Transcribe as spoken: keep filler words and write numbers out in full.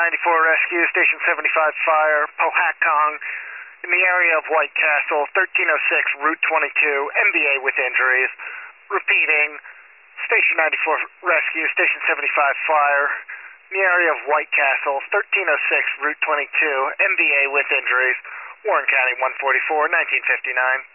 ninety-four Rescue, Station seventy-five Fire, Powhatan, in the area of White Castle, thirteen oh six, Route twenty-two, M B A with injuries. Repeating, Station ninety-four Rescue, Station seventy-five Fire, in the area of White Castle, thirteen oh six, Route twenty-two, M B A with injuries. Warren County one forty-four, nineteen fifty-nine.